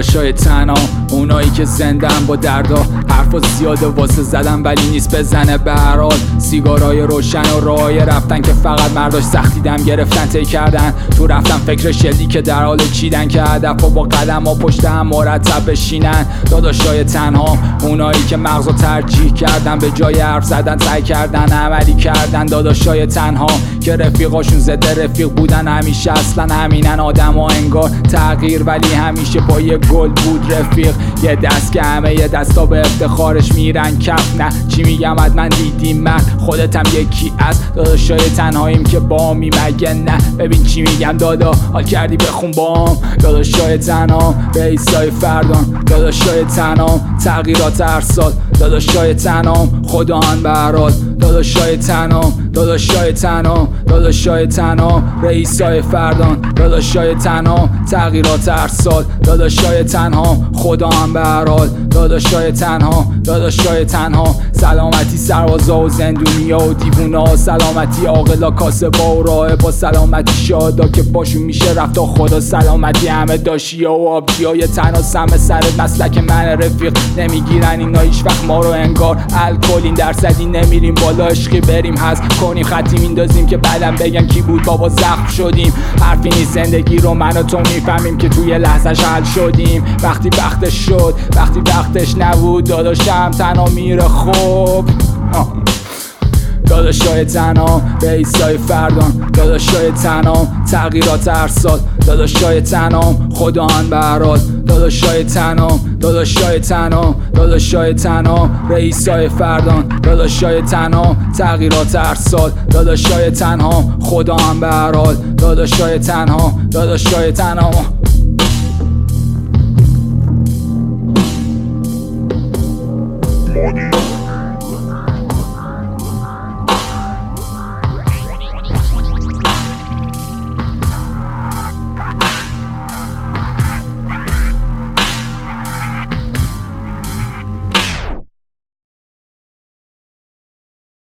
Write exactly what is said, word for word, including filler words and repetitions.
داداشای تنها، اونایی که زندن با دردا، حرفا زیاده واسه زدن ولی نیست بزنه به هر حال. سیگارای روشن و راهی رفتن که فقط مرداش سختی دم گرفتن طی کردن. تو رفتن فکر شلی که در حال چیدن که هدفا با قدم ها پشت هم مرتب بشینن. داداشای تنها، اونایی که مغزو ترجیح کردن به جای حرف زدن سعی کردن عملی کردن. داداشای تنها که رفیقاشون زده رفیق بودن همیشه، اصلا همینن آدم ها انگار تغییر ولی همیشه با یه گل بود رفیق. یه دست که همه یه دستا به افتخارش میرن کف. نه چی میگم حتما دیدیم من خودت هم یکی از داداشای تنهاییم که بامی مگه نه. ببین چی میگم دادا حال کردی بخون بام. داداشای تنها رئیسای فردان، داداشای تنها تغییرات هر سال، داداشای تنها خدا ان به هر حال. داداشای تنها، داداشای تنها، داداشای تنها رئیسای فردان، داداشای تنها تغییرات هر سال، داداشای تنها خدا ان به هر حال. داداشای تنها، داداشای تنها سلامتی سربازا و زندونیا و دیوونا، سلامتی عاقلا کاسبا و راهبا، سلامتی شادا که باشون میشه رفت تا خدا، سلامتی همه داشیا و آبجیای تنها. سم سرت مسلک من رفیق نمیگیرن اینا هیچ وقت ما رو انگار الکلین درصدی نمیریم بالا عشقی بریم حذف کنیم خطی میندازیم که بعدم بگن کی بود بابا زخم شدیم. حرفی نیست زندگی رو من و تو میفهمیم که توی لحظه‌ش حل شدیم. وقتی وقتش شد وقتی وقتش نبود داداشم تنها میره خوب. داداشای تنها رئیسای فردان، داداشای تنها تغییرات هر سال، داداشای تنها خدا ان به هر حال. داداشای تنها، داداشای تنها، داداشای تنها رئیسای فردان، داداشای تنها تغییرات هر سال، داداشای تنها خدا ان به هر حال. داداشای تنها، داداشای تنها